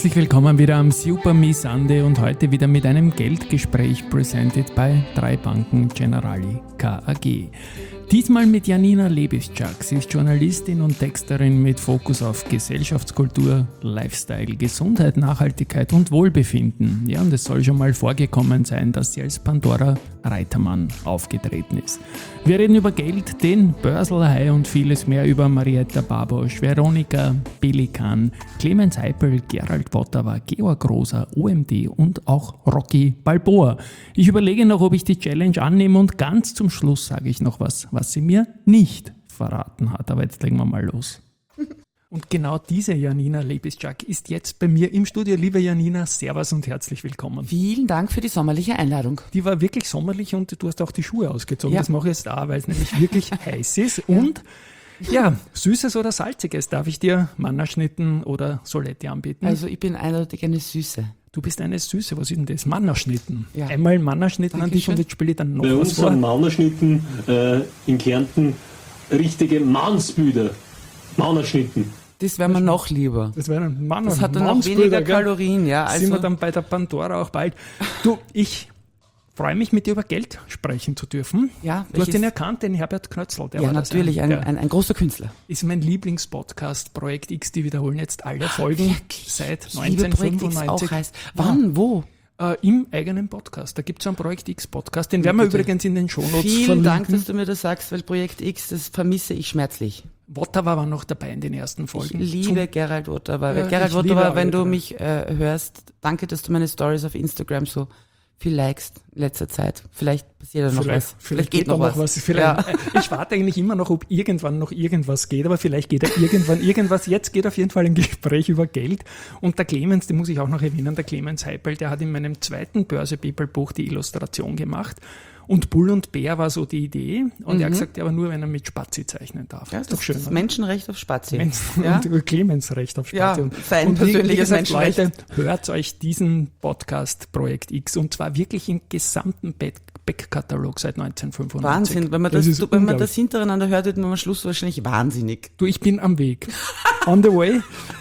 Herzlich willkommen wieder am Super Me Sunday und heute wieder mit einem Geldgespräch presented bei 3 Banken Generali KAG. Diesmal mit Janina Lebiszczak. Sie ist Journalistin und Texterin mit Fokus auf Gesellschaftskultur, Lifestyle, Gesundheit, Nachhaltigkeit und Wohlbefinden. Ja, und es soll schon mal vorgekommen sein, dass sie als Pandora Reitermann aufgetreten ist. Wir reden über Geld, den Börselhai und vieles mehr über Marietta Babosch, Veronika Pelikan, Clemens Heipel, Gerald Wotterer, Georg Rosa, OMD und auch Rocky Balboa. Ich überlege noch, ob ich die Challenge annehme und ganz zum Schluss sage ich noch was sie mir nicht verraten hat. Aber jetzt legen wir mal los. Und genau diese Janina Lebiszczak ist jetzt bei mir im Studio. Liebe Janina, servus und herzlich willkommen. Vielen Dank für die sommerliche Einladung. Die war wirklich sommerlich und du hast auch die Schuhe ausgezogen. Ja. Das mache ich jetzt auch, weil es nämlich wirklich heiß ist. Und ja, Süßes oder Salziges? Darf ich dir Mannerschnitten oder Soletti anbieten? Also ich bin eindeutig eine Süße. Du bist eine Süße. Was ist denn das? Mannerschnitten. Ja. Einmal Mannerschnitten an dich und jetzt spiele ich dann noch bei was uns vor. sind Mannerschnitten in Kärnten richtige Mannsbüder. Mannerschnitten. Das wäre mir noch lieber. Das wäre ein Mann. Das hat dann noch weniger Kalorien, ja. Sind wir Also dann bei der Pandora auch bald. Du, ich freue mich, mit dir über Geld sprechen zu dürfen. Ja, Du hast welches- ihn erkannt, den Herbert Knötzl. Der ja, war das, natürlich, der ein großer Künstler. ist mein Lieblingspodcast, Projekt X. Die wiederholen jetzt alle Folgen seit Ich liebe Projekt X 1995. auch heißt. Wann, wo? Im eigenen Podcast. Da gibt es einen Projekt X-Podcast. Den werden wir Bitte. übrigens in den Shownotes Vielen verlinken. Dank, dass du mir das sagst, weil Projekt X, das vermisse ich schmerzlich. Wotterer war noch dabei in den ersten Ich Folgen. liebe Gerald Wotterer. Ja, Gerald ich liebe Wotterer, alle wenn du drei. mich hörst, danke, dass du meine Stories auf Instagram so viel likest in letzter Zeit. Vielleicht passiert da noch was. Vielleicht geht da noch was. Vielleicht, Ich warte eigentlich immer noch, ob irgendwann noch irgendwas geht, aber vielleicht geht da irgendwann irgendwas. Jetzt geht auf jeden Fall ein Gespräch über Geld. Und der Clemens, den muss ich auch noch erwähnen, der Clemens Heipel, der hat in meinem zweiten Börse-People-Buch die Illustration gemacht. Und Bull und Bär war so die Idee. Und er hat gesagt, ja, aber nur, wenn er mit Spazi zeichnen darf. Ja, ist doch das schön. ist oder? Menschenrecht auf Spazi. Ja. Und Clemens Recht auf Spazi. Ja, und sein und wie persönliches gesagt, Menschenrecht. Leute, hört euch diesen Podcast Projekt X und zwar wirklich im gesamten Backkatalog seit 1995. Wahnsinn, wenn man ist wenn man unglaublich. das hintereinander hört, wird man am Schluss wahrscheinlich wahnsinnig. Du, ich bin am Weg. On the way.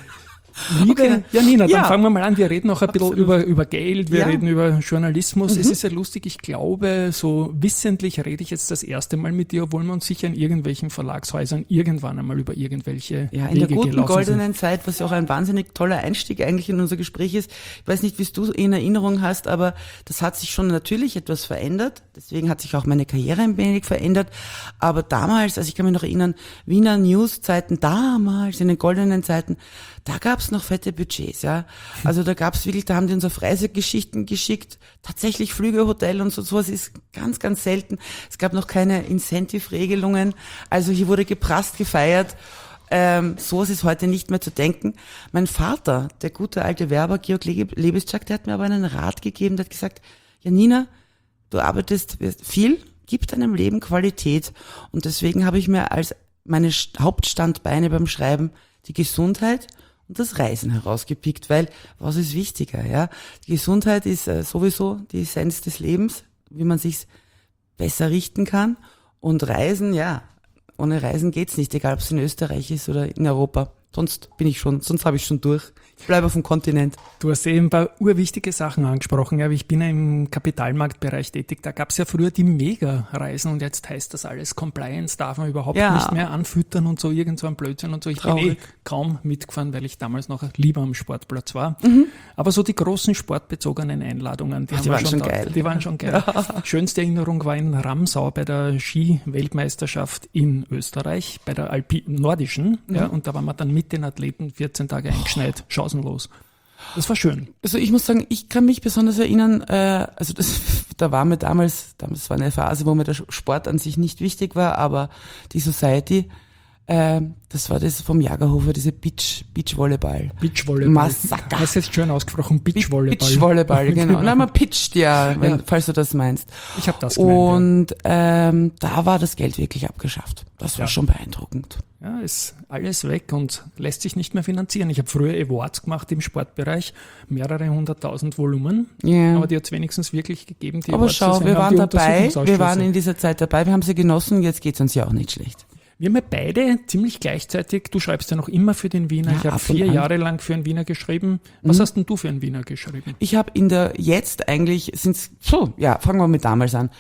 Liebe Okay. Janina, dann Ja. fangen wir mal an. Wir reden noch ein bisschen über Geld, wir Ja. reden über Journalismus. Es ist ja lustig, ich glaube, so wissentlich rede ich jetzt das erste Mal mit dir, obwohl wir uns sicher in irgendwelchen Verlagshäusern irgendwann einmal über irgendwelche Ja, in Wege der guten gelaufen goldenen Zeit, was ja auch ein wahnsinnig toller Einstieg eigentlich in unser Gespräch ist. Ich weiß nicht, wie es du in Erinnerung hast, aber das hat sich schon natürlich etwas verändert. Deswegen hat sich auch meine Karriere ein wenig verändert. Aber damals, also ich kann mich noch erinnern, Wiener News-Zeiten, damals in den goldenen Zeiten, da gab's noch fette Budgets, ja. Also da gab's wirklich, da haben die uns auf Reisegeschichten geschickt, tatsächlich Flüge, Hotel und sowas ist ganz, ganz selten. Es gab noch keine Incentive-Regelungen. Also hier wurde geprasst, gefeiert. Sowas ist heute nicht mehr zu denken. Mein Vater, der gute alte Werber Georg Lebiszczak, der hat mir aber einen Rat gegeben, der hat gesagt, Janina, du arbeitest viel, gib deinem Leben Qualität. Und deswegen habe ich mir als meine Hauptstandbeine beim Schreiben die Gesundheit und das Reisen herausgepickt, weil was ist wichtiger, ja? Die Gesundheit ist sowieso die Essenz des Lebens, wie man sich's besser richten kann. Und Reisen, ja, ohne Reisen geht's nicht, egal ob es in Österreich ist oder in Europa. Sonst habe ich schon durch. Ich bleibe auf dem Kontinent. Du hast eben ein paar urwichtige Sachen angesprochen. Ja, ich bin ja im Kapitalmarktbereich tätig. Da gab es ja früher die Mega-Reisen und jetzt heißt das alles Compliance, darf man überhaupt Ja. nicht mehr anfüttern und so, irgend so ein Blödsinn und so. Ich bin Traurig. kaum mitgefahren, weil ich damals noch lieber am Sportplatz war. Aber so die großen sportbezogenen Einladungen, die waren schon da. geil. Die waren schon geil. Schönste Erinnerung war in Ramsau bei der Ski-Weltmeisterschaft in Österreich, bei der Nordischen. Ja, und da waren wir dann mit den Athleten 14 Tage eingeschneit, chancenlos. Das war schön. Also ich muss sagen, ich kann mich besonders erinnern, da war mir damals war eine Phase, wo mir der Sport an sich nicht wichtig war, aber die Society, das war das vom Jagerhofer, diese Beachvolleyball. Beachvolleyball. Massaker. Hast du jetzt schön ausgesprochen, Beachvolleyball. Beachvolleyball, genau. Na, man pitcht ja, falls du das meinst. Ich habe das gemeint. Und da war das Geld wirklich abgeschafft. Das war schon beeindruckend. Ja, ist alles weg und lässt sich nicht mehr finanzieren. Ich habe früher Awards gemacht im Sportbereich, mehrere 100.000 Volumen, Ja. aber die hat es wenigstens wirklich gegeben. Die Aber Awards zu schau, sein, wir haben waren die dabei, wir Untersuchungsausschüsse. waren in dieser Zeit dabei, wir haben sie genossen, jetzt geht's uns ja auch nicht schlecht. Wir haben ja beide ziemlich gleichzeitig, du schreibst ja noch immer für den Wiener, ich habe 4 Jahre lang für den Wiener geschrieben. Was hast denn du für den Wiener geschrieben? Ich habe fangen wir mit damals an.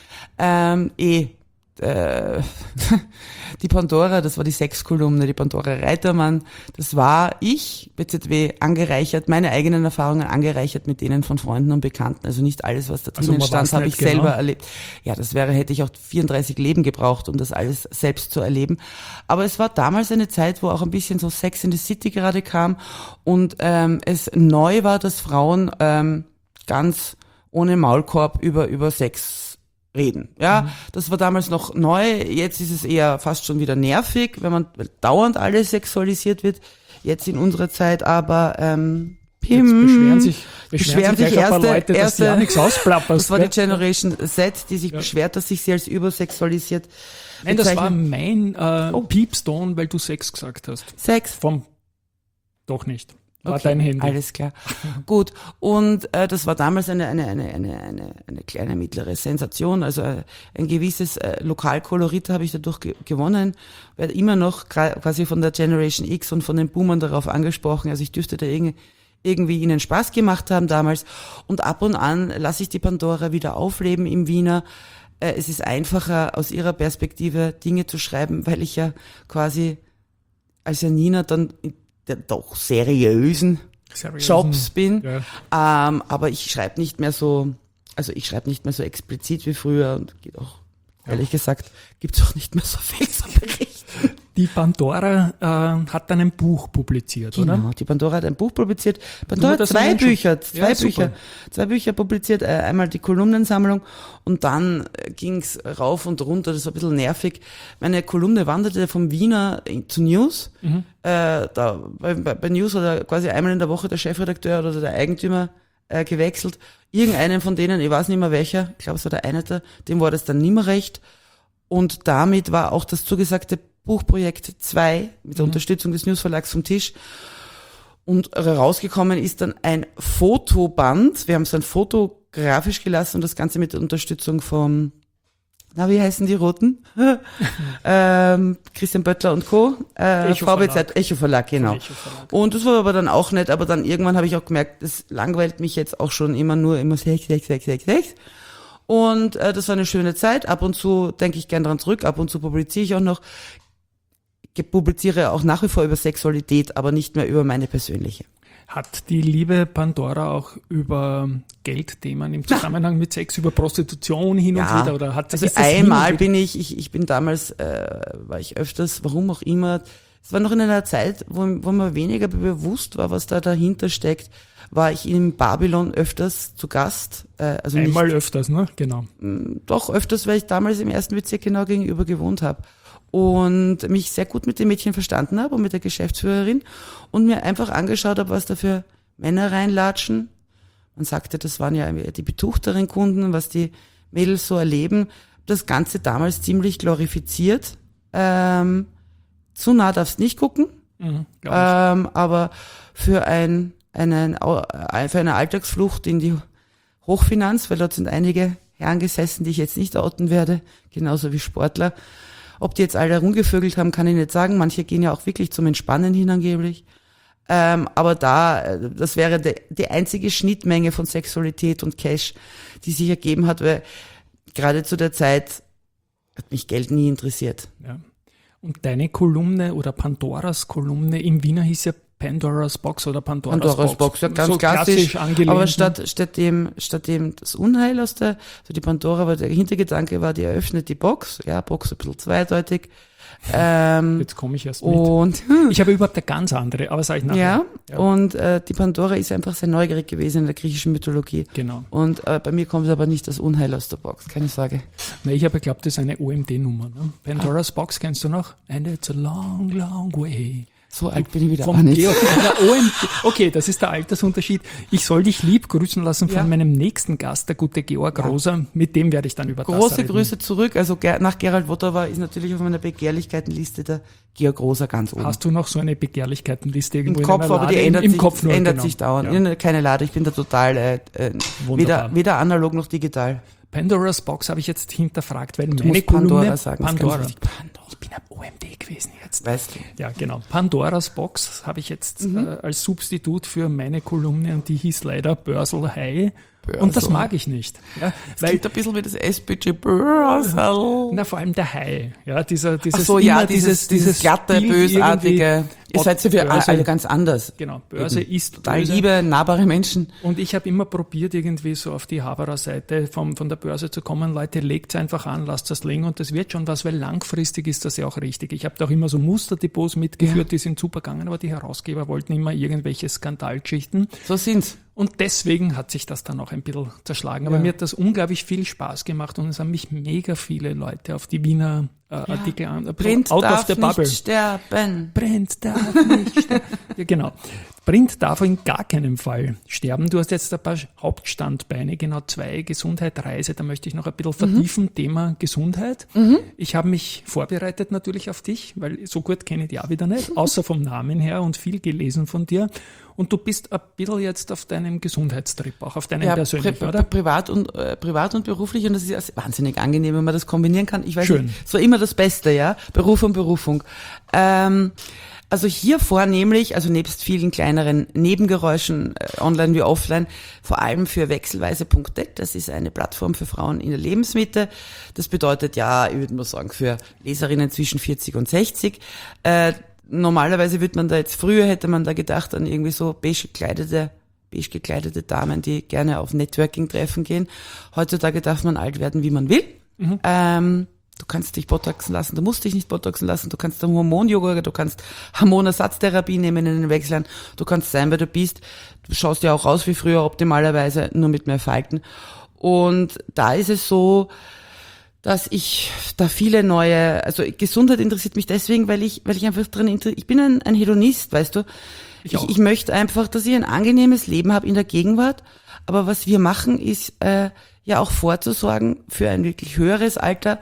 Die Pandora, das war die Sexkolumne, die Pandora Reitermann, das war ich, BZW, angereichert, meine eigenen Erfahrungen angereichert mit denen von Freunden und Bekannten. Also nicht alles, was da drinnen stand, habe ich selber erlebt. Ja, hätte ich auch 34 Leben gebraucht, um das alles selbst zu erleben. Aber es war damals eine Zeit, wo auch ein bisschen so Sex in the City gerade kam und es neu war, dass Frauen ganz ohne Maulkorb über Sex reden. Ja, das war damals noch neu. Jetzt ist es eher fast schon wieder nervig, wenn man dauernd alles sexualisiert wird. Jetzt in unserer Zeit aber beschweren sich erste, ein paar Leute, dass du ja nichts ausplapperst. Das war die Generation Z, die sich beschwert, dass sich sie als übersexualisiert Nein, das war mein Piepston, weil du Sex gesagt hast. Sex? Doch nicht. War okay, dein Handy. Alles klar. Gut. Und das war damals eine kleine mittlere Sensation. Also ein gewisses Lokalkolorit habe ich dadurch gewonnen. Werde immer noch quasi von der Generation X und von den Boomern darauf angesprochen. Also ich dürfte da irgendwie ihnen Spaß gemacht haben damals. Und ab und an lasse ich die Pandora wieder aufleben im Wiener. Es ist einfacher, aus ihrer Perspektive Dinge zu schreiben, weil ich ja quasi als Janina dann der doch seriösen Jobs bin, ja. Aber ich schreibe nicht mehr so explizit wie früher und geht auch, ehrlich gesagt, gibt's auch nicht mehr so viel zu berichten. Die Pandora hat dann ein Buch publiziert, oder? Genau, die Pandora hat ein Buch publiziert. Pandora hat zwei Bücher publiziert, einmal die Kolumnensammlung und dann ging's rauf und runter, das war ein bisschen nervig. Meine Kolumne wanderte vom Wiener zu News. Bei News hat quasi einmal in der Woche der Chefredakteur oder der Eigentümer gewechselt. Irgendeinen von denen, ich weiß nicht mehr welcher, ich glaube es war der eine, dem war das dann nicht mehr recht. Und damit war auch das zugesagte Buchprojekt 2 mit der Unterstützung des Newsverlags vom Tisch. Und rausgekommen ist dann ein Fotoband. Wir haben es dann fotografisch gelassen und das Ganze mit der Unterstützung vom, wie heißen die Roten? Christian Böttler und Co. VBZ, Echo Verlag, genau. Echo Verlag. Und das war aber dann auch nett, aber dann irgendwann habe ich auch gemerkt, das langweilt mich jetzt auch schon immer Sex. Und das war eine schöne Zeit. Ab und zu denke ich gern dran zurück, ab und zu publiziere ich auch noch. Ich publiziere auch nach wie vor über Sexualität, aber nicht mehr über meine persönliche. Hat die liebe Pandora auch über Geldthemen im Zusammenhang mit Sex, über Prostitution hin und wieder? Oder hat also einmal bin ich bin damals, war ich öfters, warum auch immer, es war noch in einer Zeit, wo mir weniger bewusst war, was da dahinter steckt, war ich in Babylon öfters zu Gast. Also einmal nicht, öfters, ne? Genau. Doch öfters, weil ich damals im 1. Bezirk genau gegenüber gewohnt habe. Und mich sehr gut mit den Mädchen verstanden habe und mit der Geschäftsführerin und mir einfach angeschaut habe, was da für Männer reinlatschen. Man sagte, das waren ja die betuchteren Kunden, was die Mädels so erleben. Das Ganze damals ziemlich glorifiziert. Zu nah darfst nicht gucken, aber für eine Alltagsflucht in die Hochfinanz, weil dort sind einige Herren gesessen, die ich jetzt nicht outen werde, genauso wie Sportler. Ob die jetzt alle rumgevögelt haben, kann ich nicht sagen. Manche gehen ja auch wirklich zum Entspannen hin angeblich. Aber das wäre die einzige Schnittmenge von Sexualität und Cash, die sich ergeben hat, weil gerade zu der Zeit hat mich Geld nie interessiert. Ja. Und deine Kolumne oder Pandoras Kolumne im Wiener hieß ja Pandora's Box oder Pandora's Box. Ja, ganz so klassisch angelehnt. Aber statt dem das Unheil also die Pandora war, der Hintergedanke war, die eröffnet die Box. Ja, Box ein bisschen zweideutig. Jetzt komme ich erst mit. Und ich habe überhaupt eine ganz andere, aber sage ich nachher. Ja. Und die Pandora ist einfach sehr neugierig gewesen in der griechischen Mythologie. Genau. Und bei mir kommt aber nicht das Unheil aus der Box, keine Sorge. Na, ich habe geglaubt, das ist eine OMD-Nummer. Ne? Pandora's Box kennst du noch? And it's a long, long way. So alt bin ich wieder auch nicht. Okay, das ist der Altersunterschied. Ich soll dich lieb grüßen lassen von meinem nächsten Gast, der gute Georg Roser. Mit dem werde ich dann über das reden. Große Grüße zurück. Also nach Gerald Wotowa ist natürlich auf meiner Begehrlichkeitenliste der Georg Roser ganz oben. Hast du noch so eine Begehrlichkeitenliste irgendwo im Kopf, aber die ändert genau. sich dauernd. Ja. Keine Lade. Ich bin da total weder analog noch digital. Pandoras Box habe ich jetzt hinterfragt, weil Du meine musst Pandora Kolumne... sagen. Pandora. Das ist ganz wichtig. Pandora. Ich bin am OMD gewesen jetzt. Weißt du. Ja, genau. Pandoras Box habe ich jetzt als Substitut für meine Kolumne und die hieß leider Börsel High. Und das mag ich nicht. Ja, Das klingt ein bisschen wie das SPG Börsel. na, vor allem der Hai. Ja, dieses glatte, Bild bösartige. irgendwie, Ihr seid ja für Börse. alle ganz anders. Genau, Börse ist Total böse. liebe, nahbare Menschen. Und ich habe immer probiert, irgendwie so auf die Haberer-Seite von der Börse zu kommen. Leute, legt's einfach an, lasst das liegen und das wird schon was, weil langfristig ist das ja auch richtig. Ich habe da auch immer so Musterdepots mitgeführt, die sind super gegangen, aber die Herausgeber wollten immer irgendwelche Skandalgeschichten. So sind's. Und deswegen hat sich das dann auch ein bisschen zerschlagen. Aber mir hat das unglaublich viel Spaß gemacht und es haben mich mega viele Leute auf die Wiener Artikel an. Print out of darf the bubble. nicht sterben. Print darf nicht sterben. Ja, genau. Print darf in gar keinem Fall sterben. Du hast jetzt ein paar Hauptstandbeine, genau 2, Gesundheit, Reise. Da möchte ich noch ein bisschen vertiefen, Thema Gesundheit. Ich habe mich vorbereitet natürlich auf dich, weil so gut kenne ich dich auch wieder nicht, außer vom Namen her und viel gelesen von dir. Und du bist ein bisschen jetzt auf deinem Gesundheitstrip, auch auf deinem persönlichen, oder? Privat und beruflich, und das ist ja wahnsinnig angenehm, wenn man das kombinieren kann. Ich weiß Schön. nicht, so immer das Beste, ja, Beruf und Berufung. Also hier vornehmlich, also nebst vielen kleineren Nebengeräuschen, online wie offline, vor allem für wechselweise.net, das ist eine Plattform für Frauen in der Lebensmitte. Das bedeutet ja, ich würde mal sagen, für Leserinnen zwischen 40 und 60. Normalerweise früher hätte man da gedacht an irgendwie so beige gekleidete Damen, die gerne auf Networking-Treffen gehen. Heutzutage darf man alt werden, wie man will. Du kannst dich botoxen lassen, du musst dich nicht botoxen lassen, du kannst Hormon-Yoga, du kannst Hormonersatztherapie nehmen in den Wechseln, du kannst sein, wer du bist. Du schaust ja auch aus wie früher optimalerweise, nur mit mehr Falten. Und da ist es so, dass ich da viele neue, also Gesundheit interessiert mich deswegen, weil ich einfach ich bin ein Hedonist, weißt du. Ich möchte einfach, dass ich ein angenehmes Leben habe in der Gegenwart. Aber was wir machen, ist ja auch vorzusorgen für ein wirklich höheres Alter.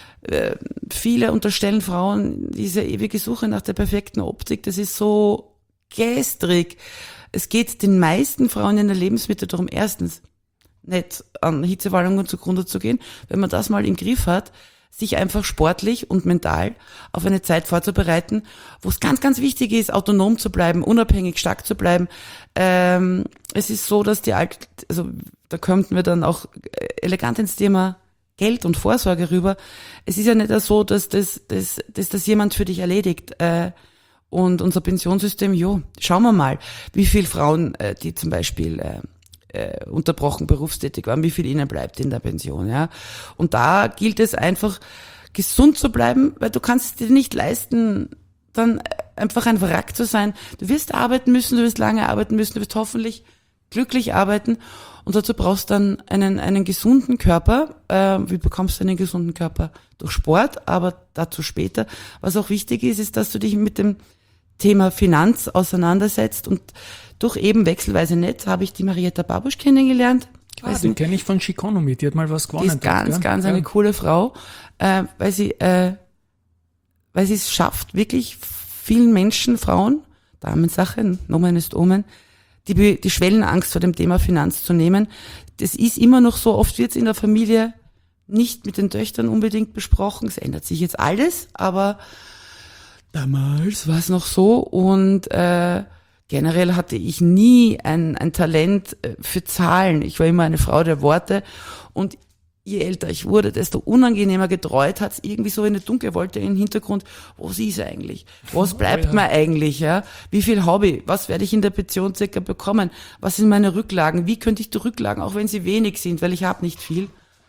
Viele unterstellen Frauen diese ewige Suche nach der perfekten Optik. Das ist so gestrig. Es geht den meisten Frauen in der Lebensmitte darum, erstens nicht an Hitzewallungen zugrunde zu gehen. Wenn man das mal im Griff hat, sich einfach sportlich und mental auf eine Zeit vorzubereiten, wo es ganz, ganz wichtig ist, autonom zu bleiben, unabhängig, stark zu bleiben. Es ist so, dass da könnten wir dann auch elegant ins Thema Geld und Vorsorge rüber. Es ist ja nicht so, dass das jemand für dich erledigt. Und unser Pensionssystem, schauen wir mal, wie viele Frauen, die zum Beispiel unterbrochen berufstätig waren, wie viel ihnen bleibt in der Pension, ja. Und da gilt es einfach, gesund zu bleiben, weil du kannst es dir nicht leisten, dann einfach ein Wrack zu sein. Du wirst arbeiten müssen, du wirst lange arbeiten müssen, du wirst hoffentlich glücklich arbeiten und dazu brauchst du dann einen gesunden Körper. Wie bekommst du einen gesunden Körper? Durch Sport, aber dazu später. Was auch wichtig ist, dass du dich mit dem Thema Finanz auseinandersetzt und durch eben wechselweise Netz habe ich die Marietta Babusch kennengelernt. Die kenne ich von Chiconomy, die hat mal was gewonnen. Die ist ganz eine coole Frau, weil sie es schafft, wirklich vielen Menschen, Frauen, Damensache, Nomen ist Omen, die Schwellenangst vor dem Thema Finanz zu nehmen. Das ist immer noch so, oft wird es in der Familie nicht mit den Töchtern unbedingt besprochen. Es ändert sich jetzt alles, aber damals war es noch so und generell hatte ich nie ein Talent für Zahlen. Ich war immer eine Frau der Worte und je älter ich wurde, desto unangenehmer getreut hat es irgendwie so eine dunkle Wolke im Hintergrund. Was ist eigentlich? Was bleibt mir eigentlich? Ja? Wie viel Hobby? Was werde ich in der Pension circa bekommen? Was sind meine Rücklagen? Wie könnte ich die Rücklagen, auch wenn sie wenig sind, weil ich habe nicht viel,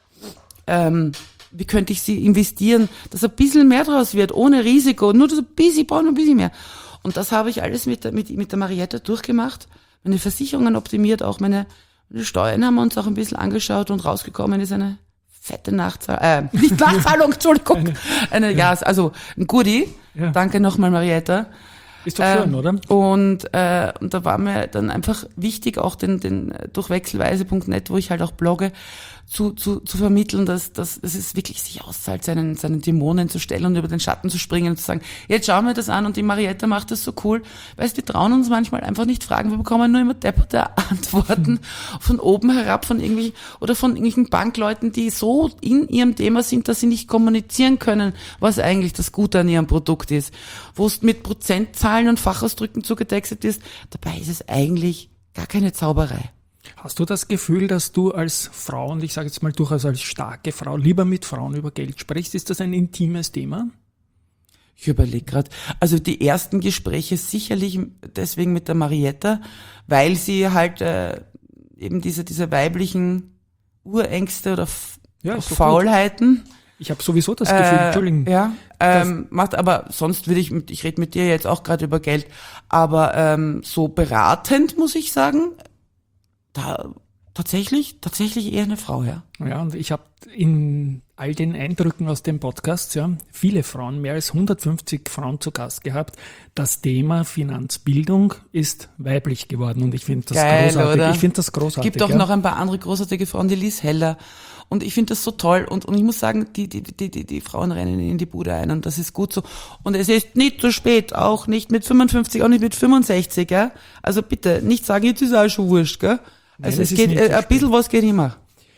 wie könnte ich sie investieren, dass ein bisschen mehr draus wird, ohne Risiko, nur so ein bisschen, ich brauche noch ein bisschen mehr. Und das habe ich alles mit der Marietta durchgemacht, meine Versicherungen optimiert, auch meine Steuern haben wir uns auch ein bisschen angeschaut und rausgekommen ist eine fette Nachzahlung, nicht Nachzahlung, Entschuldigung, also ein Goodie. Ja. Danke nochmal, Marietta. Ist doch schön, oder? Und da war mir dann einfach wichtig, auch den durch wechselweise.net, wo ich halt auch blogge, zu vermitteln, dass es ist wirklich sich auszahlt, seinen Dämonen zu stellen und über den Schatten zu springen und zu sagen, jetzt schauen wir das an und die Marietta macht das so cool. Weißt, wir trauen uns manchmal einfach nicht fragen, wir bekommen nur immer depperte Antworten von oben herab, von irgendwelchen Bankleuten, die so in ihrem Thema sind, dass sie nicht kommunizieren können, was eigentlich das Gute an ihrem Produkt ist. Wo es mit Prozentzahlen und Fachausdrücken zugetextet ist, dabei ist es eigentlich gar keine Zauberei. Hast du das Gefühl, dass du als Frau, und ich sage jetzt mal durchaus als starke Frau, lieber mit Frauen über Geld sprichst? Ist das ein intimes Thema? Ich überlege gerade. Also die ersten Gespräche sicherlich deswegen mit der Marietta, weil sie halt eben diese weiblichen Urängste oder Faulheiten. Ich habe sowieso das Gefühl, Entschuldigung. Ja, macht, aber sonst ich rede mit dir jetzt auch gerade über Geld, aber so beratend muss ich sagen, da tatsächlich eher eine Frau, ja. Ja, und ich habe in all den Eindrücken aus dem Podcast, ja, viele Frauen, mehr als 150 Frauen zu Gast gehabt. Das Thema Finanzbildung ist weiblich geworden und ich finde das großartig. Oder? Ich finde das großartig. Es gibt auch noch ein paar andere großartige Frauen, die Liz Heller. Und ich finde das so toll und ich muss sagen, die Frauen rennen in die Bude ein und das ist gut so. Und es ist nicht zu spät, auch nicht mit 55, auch nicht mit 65, ja. Also bitte, nicht sagen, jetzt ist auch schon wurscht, gell. Also es geht, ein bisschen was geht immer.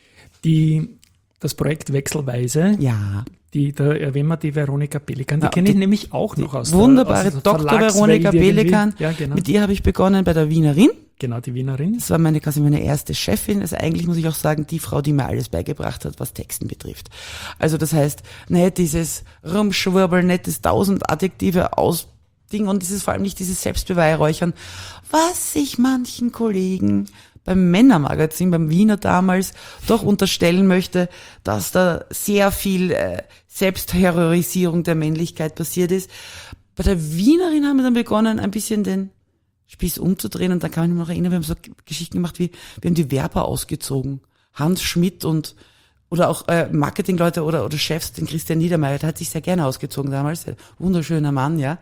Das Projekt Wechselweise. Ja. Da erwähnen wir die Veronika Pelikan, die kenne ich nämlich auch noch aus wunderbare der Dr. Veronika Pelikan. Ja, genau. Mit ihr habe ich begonnen bei der Wienerin. Genau, die Wienerin. Das war quasi meine erste Chefin. Also eigentlich muss ich auch sagen, die Frau, die mir alles beigebracht hat, was Texten betrifft. Also das heißt, nicht dieses Rumschwurbeln, nicht das 1000 Adjektive ausdingen und vor allem nicht dieses Selbstbeweihräuchern, was sich manchen Kollegen beim Männermagazin, beim Wiener damals, doch unterstellen möchte, dass da sehr viel Selbstterrorisierung der Männlichkeit passiert ist. Bei der Wienerin haben wir dann begonnen, ein bisschen den Spieß umzudrehen und dann kann ich mich noch erinnern, wir haben so Geschichten gemacht wie, wir haben die Werber ausgezogen. Hans Schmidt oder auch Marketingleute oder Chefs, den Christian Niedermeyer, der hat sich sehr gerne ausgezogen damals, ein wunderschöner Mann, ja.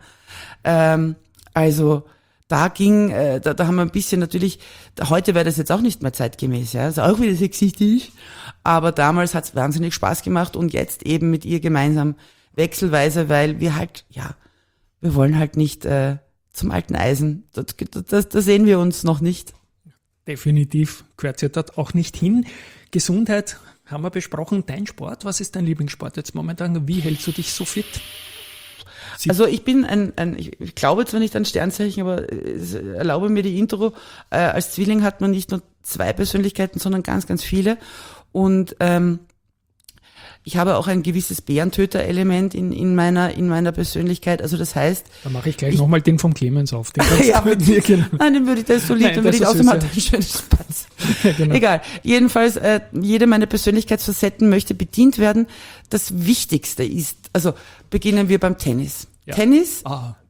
Also da haben wir ein bisschen natürlich, heute wäre das jetzt auch nicht mehr zeitgemäß, ja, also auch wieder sexistisch, aber damals hat es wahnsinnig Spaß gemacht und jetzt eben mit ihr gemeinsam wechselweise, weil wir halt, ja, wir wollen halt nicht zum alten Eisen, da sehen wir uns noch nicht. Definitiv gehört ja dort auch nicht hin. Gesundheit haben wir besprochen, dein Sport, was ist dein Lieblingssport jetzt momentan, wie hältst du dich so fit? Also ich bin ich glaube zwar nicht an Sternzeichen, aber erlaube mir die Intro, als Zwilling hat man nicht nur 2 Persönlichkeiten, sondern ganz, ganz viele und ich habe auch ein gewisses Bärentöter-Element in meiner Persönlichkeit, also das heißt... Da mache ich gleich nochmal den vom Clemens auf. Den ja, nein, den würde ich, das so lieb, dann würde ich außerdem ein schönes Spatz. Ja, genau. Egal, jedenfalls, jede meiner Persönlichkeitsfacetten möchte bedient werden. Das Wichtigste ist, also beginnen wir beim Tennis. Ja. Tennis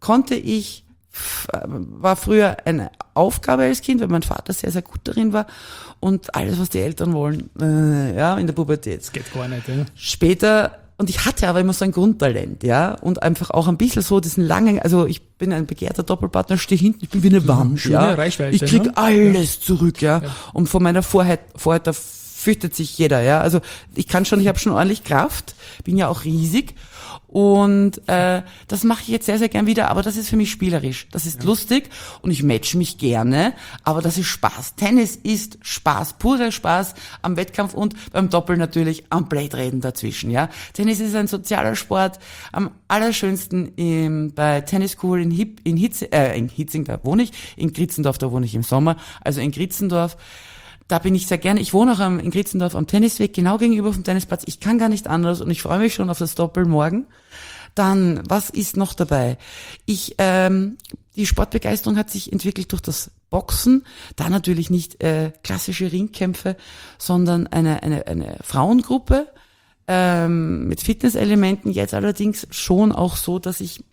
war früher eine Aufgabe als Kind, weil mein Vater sehr, sehr gut darin war und alles, was die Eltern wollen, in der Pubertät. Das geht gar nicht, ja. Später, und ich hatte aber immer so ein Grundtalent, ja, und einfach auch ein bisschen so diesen langen, also ich bin ein begehrter Doppelpartner, stehe hinten, ich bin wie eine Wand, schöne Reichweite, ich krieg alles zurück, ja, und von meiner Vorhaut, da fürchtet sich jeder, ja, also ich habe schon ordentlich Kraft, bin ja auch riesig. Und das mache ich jetzt sehr, sehr gern wieder, aber das ist für mich spielerisch. Das ist lustig und ich match mich gerne, aber das ist Spaß. Tennis ist Spaß, purer Spaß am Wettkampf und beim Doppel natürlich am Blätreden dazwischen. Ja, Tennis ist ein sozialer Sport, am allerschönsten bei Tennis School in Hitzing, da wohne ich, in Gritzendorf, da wohne ich im Sommer, also in Gritzendorf. Da bin ich sehr gerne. Ich wohne auch in Gritzendorf am Tennisweg, genau gegenüber vom Tennisplatz. Ich kann gar nicht anders und ich freue mich schon auf das Doppel morgen. Dann, was ist noch dabei? Die Sportbegeisterung hat sich entwickelt durch das Boxen. Da natürlich nicht klassische Ringkämpfe, sondern eine Frauengruppe mit Fitnesselementen. Jetzt allerdings schon auch so, dass ich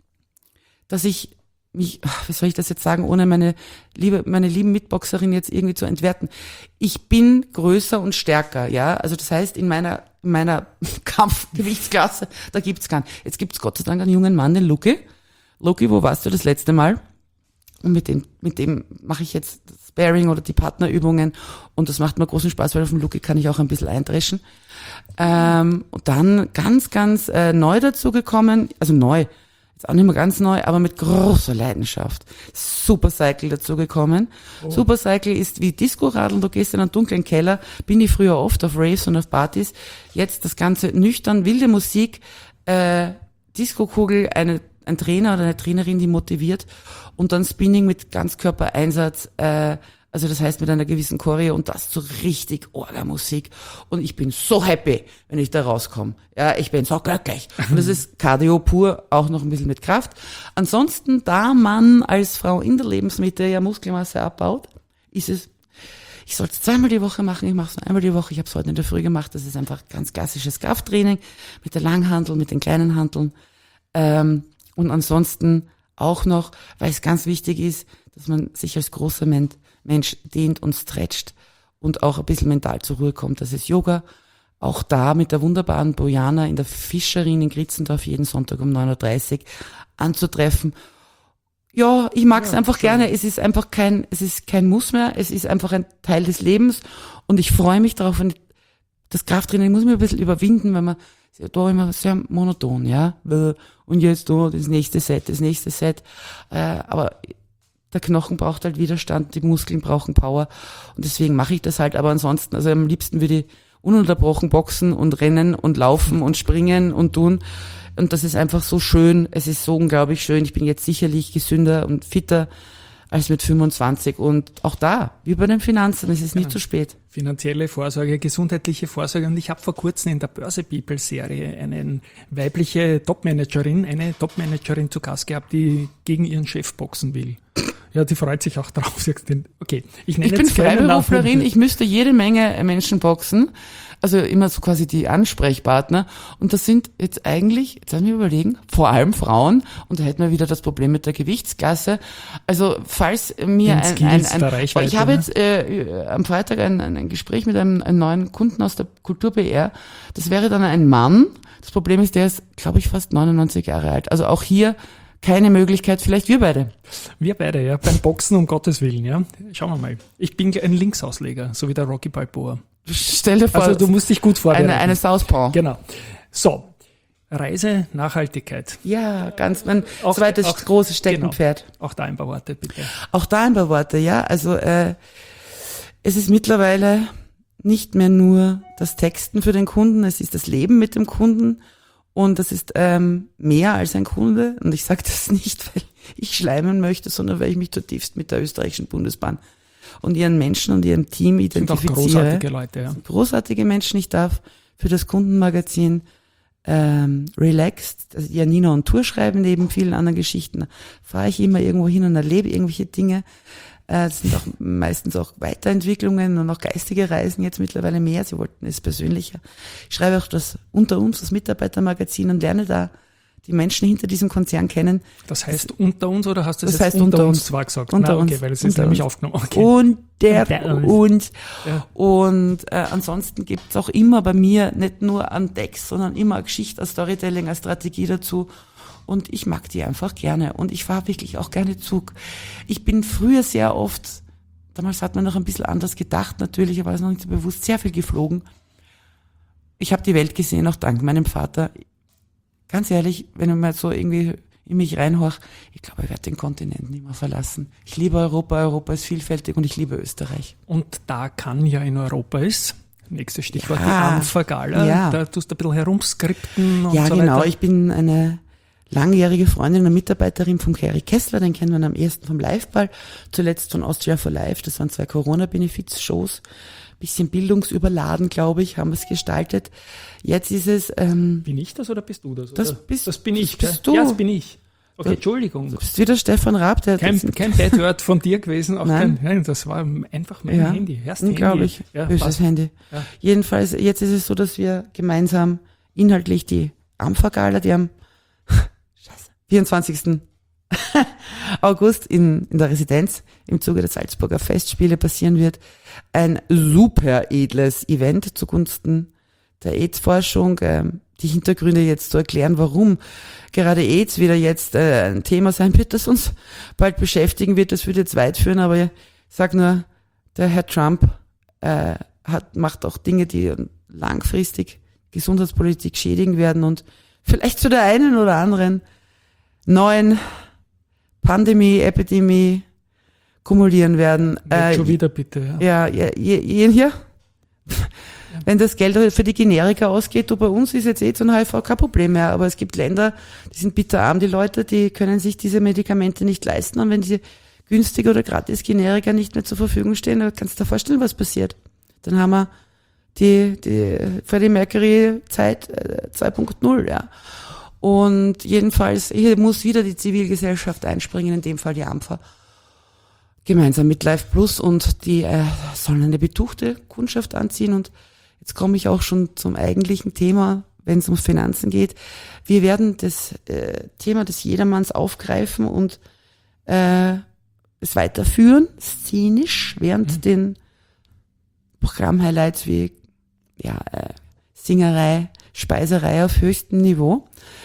mich, wie soll ich das jetzt sagen, ohne meine lieben Mitboxerin jetzt irgendwie zu entwerten. Ich bin größer und stärker, ja. Also das heißt, in meiner Kampfgewichtsklasse, da gibt's keinen. Jetzt gibt's Gott sei Dank einen jungen Mann, den Luki, Loki, wo warst du das letzte Mal? Und mit dem mache ich jetzt das Sparring oder die Partnerübungen und das macht mir großen Spaß, weil auf dem Loki kann ich auch ein bisschen eindreschen. Und dann ganz, ganz neu dazu gekommen, also neu, jetzt auch nicht mehr ganz neu, aber mit großer Leidenschaft. Supercycle dazu gekommen. Oh. Supercycle ist wie Disco-Radeln, du gehst in einen dunklen Keller, bin ich früher oft auf Raves und auf Partys, jetzt das Ganze nüchtern, wilde Musik, Disco-Kugel, ein Trainer oder eine Trainerin, die motiviert und dann Spinning mit Ganzkörpereinsatz, also das heißt mit einer gewissen Choreo und das zu richtig Orga-Musik und ich bin so happy, wenn ich da rauskomme. Ja, ich bin so glücklich. Und das ist Cardio pur, auch noch ein bisschen mit Kraft. Ansonsten, da man als Frau in der Lebensmitte ja Muskelmasse abbaut, ist es, ich soll es 2-mal die Woche machen, ich mache es nur 1-mal die Woche, ich habe es heute in der Früh gemacht, das ist einfach ganz klassisches Krafttraining mit der Langhantel, mit den kleinen Hanteln. Und ansonsten auch noch, weil es ganz wichtig ist, dass man sich als großer Mensch dehnt und stretcht und auch ein bisschen mental zur Ruhe kommt. Das ist Yoga. Auch da mit der wunderbaren Bojana in der Fischerin in Gritzendorf jeden Sonntag um 9.30 Uhr anzutreffen. Ja, ich mag es einfach gerne. Es ist einfach kein Muss mehr. Es ist einfach ein Teil des Lebens und ich freue mich darauf. Und das Krafttraining muss man ein bisschen überwinden, weil man da immer sehr monoton, ja. Und jetzt da das nächste Set. Aber der Knochen braucht halt Widerstand, die Muskeln brauchen Power und deswegen mache ich das halt. Aber ansonsten, also am liebsten würde ich ununterbrochen boxen und rennen und laufen und springen und tun. Und das ist einfach so schön. Es ist so unglaublich schön. Ich bin jetzt sicherlich gesünder und fitter als mit 25. Und auch da, wie bei den Finanzen, es ist nicht zu spät. Finanzielle Vorsorge, gesundheitliche Vorsorge. Und ich habe vor kurzem in der Börse People Serie eine weibliche Topmanagerin zu Gast gehabt, die gegen ihren Chef boxen will. Ja, die freut sich auch drauf. Okay, ich bin Freiberuflerin, ich müsste jede Menge Menschen boxen. Also immer so quasi die Ansprechpartner. Und das sind jetzt eigentlich, jetzt lass mich überlegen, vor allem Frauen. Und da hätten wir wieder das Problem mit der Gewichtsklasse. Also falls mir ich habe jetzt am Freitag ein Gespräch mit einem neuen Kunden aus der Kultur-PR. Das wäre dann ein Mann. Das Problem ist, der ist, glaube ich, fast 99 Jahre alt. Also auch hier keine Möglichkeit, vielleicht wir beide. Wir beide, ja, beim Boxen um Gottes Willen, ja. Schauen wir mal. Ich bin ein Linksausleger, so wie der Rocky Balboa. Stell dir vor, also du musst dich gut vorbereiten. Eine Southpaw. Genau. So, Reise, Nachhaltigkeit. Ja, ganz mein zweites großes Steckenpferd. Genau. Auch da ein paar Worte, bitte. Auch da ein paar Worte, ja. Also es ist mittlerweile nicht mehr nur das Texten für den Kunden, es ist das Leben mit dem Kunden und das ist mehr als ein Kunde. Und ich sage das nicht, weil ich schleimen möchte, sondern weil ich mich zutiefst mit der österreichischen Bundesbahn und ihren Menschen und ihrem Team identifiziere. Sind auch großartige Leute, ja. Großartige Menschen. Ich darf für das Kundenmagazin Relaxed, also Janina und Tour schreiben, neben vielen anderen Geschichten. Fahre ich immer irgendwo hin und erlebe irgendwelche Dinge. Das sind auch meistens auch Weiterentwicklungen und auch geistige Reisen jetzt mittlerweile mehr. Sie wollten es persönlicher. Ich schreibe auch das Unter uns, das Mitarbeitermagazin und lerne da die Menschen hinter diesem Konzern kennen. Das heißt unter uns oder hast du das jetzt unter uns zwar gesagt? Unter uns. Okay, weil es ist nämlich aufgenommen. Okay. Und ansonsten gibt's auch immer bei mir nicht nur einen Text, sondern immer eine Geschichte, ein Storytelling, eine Strategie dazu. Und ich mag die einfach gerne. Und ich fahre wirklich auch gerne Zug. Ich bin früher sehr oft, damals hat man noch ein bisschen anders gedacht natürlich, aber es noch nicht so bewusst, sehr viel geflogen. Ich habe die Welt gesehen, auch dank meinem Vater. Ganz ehrlich, wenn ich mal so irgendwie in mich reinhorch, ich glaube, ich werde den Kontinent nicht mehr verlassen. Ich liebe Europa, Europa ist vielfältig und ich liebe Österreich. Und da kann ja in Europa ist, nächstes Stichwort, die AMFA-Gala, da tust du ein bisschen herumskripten und so weiter. Ja, genau, ich bin eine langjährige Freundin und Mitarbeiterin von Gary Kessler, den kennen wir am ersten vom Liveball, zuletzt von Austria for Life, das waren 2 Corona-Benefiz-Shows. Bisschen bildungsüberladen, glaube ich, haben wir es gestaltet. Jetzt ist es... bin ich das oder bist du das? Das bin ich. Bist du. Ja, das bin ich. Okay, Entschuldigung. Du bist wieder Stefan Raab. Kein Bad Word von dir gewesen. Auch nein, das war einfach mein Handy. Unglaublich, böses Handy. Ja. Jedenfalls, jetzt ist es so, dass wir gemeinsam inhaltlich die AMFA-Gala, die am 24. August in der Residenz im Zuge der Salzburger Festspiele passieren wird. Ein super edles Event zugunsten der AIDS-Forschung. die Hintergründe jetzt zu erklären, warum gerade AIDS wieder jetzt ein Thema sein wird, das uns bald beschäftigen wird. Das würde jetzt weit führen, aber ich sage nur, der Herr Trump macht auch Dinge, die langfristig Gesundheitspolitik schädigen werden und vielleicht zu der einen oder anderen neuen Pandemie, Epidemie kumulieren werden. Schon wieder bitte. Hier. Wenn das Geld für die Generika ausgeht, bei uns ist jetzt so ein HIV kein Problem mehr, aber es gibt Länder, die sind bitterarm, die Leute, die können sich diese Medikamente nicht leisten, und wenn diese günstige oder gratis Generika nicht mehr zur Verfügung stehen, dann kannst du dir vorstellen, was passiert. Dann haben wir die Freddie Mercury Zeit 2.0, ja. Und jedenfalls, hier muss wieder die Zivilgesellschaft einspringen, in dem Fall die AMFA, gemeinsam mit Life Plus, und die sollen eine betuchte Kundschaft anziehen. Und jetzt komme ich auch schon zum eigentlichen Thema, wenn es um Finanzen geht. Wir werden das Thema des Jedermanns aufgreifen und es weiterführen, szenisch, während den Programmhighlights wie Singerei, Speiserei auf höchstem Niveau.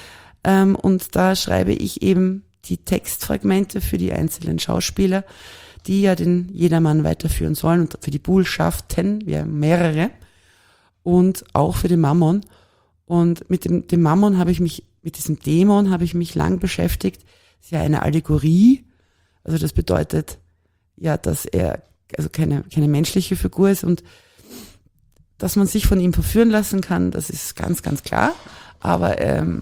Und da schreibe ich eben die Textfragmente für die einzelnen Schauspieler, die ja den Jedermann weiterführen sollen, und für die Bullschaften, wir haben mehrere, und auch für den Mammon. Und mit dem Mammon mit diesem Dämon habe ich mich lang beschäftigt. Das ist ja eine Allegorie. Also das bedeutet ja, dass er also keine menschliche Figur ist, und dass man sich von ihm verführen lassen kann, das ist ganz, ganz klar. Aber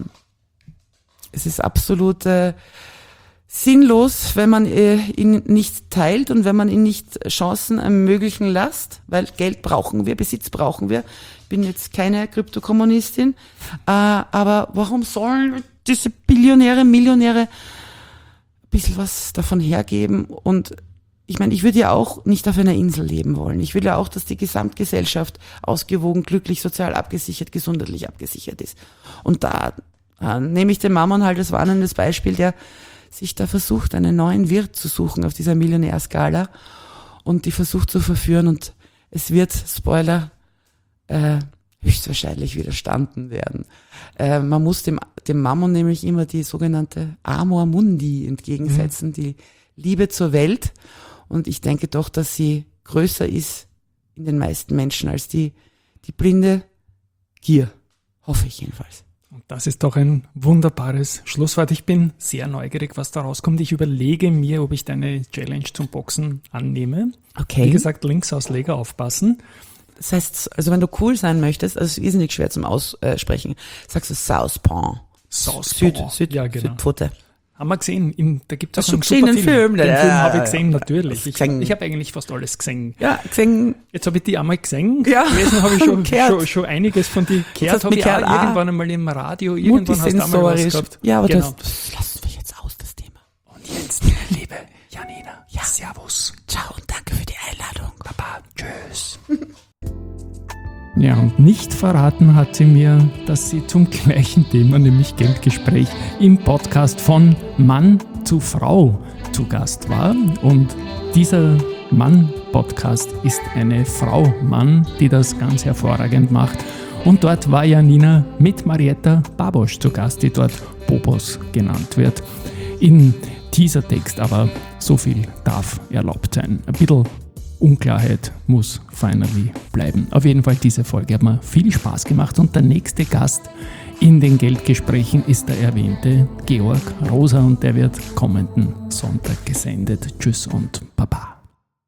es ist absolut sinnlos, wenn man ihn nicht teilt und wenn man ihn nicht Chancen ermöglichen lässt, weil Geld brauchen wir, Besitz brauchen wir. Ich bin jetzt keine Kryptokommunistin, aber warum sollen diese Billionäre, Millionäre ein bisschen was davon hergeben? Und ich meine, ich würde ja auch nicht auf einer Insel leben wollen. Ich will ja auch, dass die Gesamtgesellschaft ausgewogen, glücklich, sozial abgesichert, gesundheitlich abgesichert ist. Und da nehme ich den Mammon halt als warnendes Beispiel, der sich da versucht, einen neuen Wirt zu suchen auf dieser Millionärskala und die versucht zu verführen, und es wird, Spoiler, höchstwahrscheinlich widerstanden werden. Man muss dem Mammon nämlich immer die sogenannte Amor Mundi entgegensetzen, die Liebe zur Welt, und ich denke doch, dass sie größer ist in den meisten Menschen als die blinde Gier, hoffe ich jedenfalls. Und das ist doch ein wunderbares Schlusswort. Ich bin sehr neugierig, was da rauskommt. Ich überlege mir, ob ich deine Challenge zum Boxen annehme. Okay. Wie gesagt, Linksausleger aufpassen. Das heißt, also wenn du cool sein möchtest, also es ist irrsinnig schwer zum Aussprechen, sagst du Southpaw. Ja, genau. Südpfote. Haben wir gesehen, da gibt es auch einen super Film. Den Film habe ich gesehen, natürlich. Ich habe eigentlich fast alles gesehen. Ja, gesehen. Jetzt habe ich die einmal gesehen. Ja. Gelesen habe ich schon einiges von dir gehört. Habe ich auch irgendwann einmal im Radio, irgendwann hast du einmal was gehabt. Ja, aber das lassen wir jetzt aus, das Thema. Und jetzt, liebe Janina, servus. Ciao und danke für die Einladung. Baba, tschüss. Ja, und nicht verraten hat sie mir, dass sie zum gleichen Thema, nämlich Geldgespräch, im Podcast von Mann zu Frau zu Gast war. Und dieser Mann-Podcast ist eine Frau-Mann, die das ganz hervorragend macht. Und dort war Janina mit Marietta Babosch zu Gast, die dort Bobos genannt wird. In dieser Text aber so viel darf erlaubt sein. Ein bisschen Unklarheit muss finally bleiben. Auf jeden Fall, diese Folge hat mir viel Spaß gemacht, und der nächste Gast in den Geldgesprächen ist der erwähnte Georg Rosa, und der wird kommenden Sonntag gesendet. Tschüss und Baba.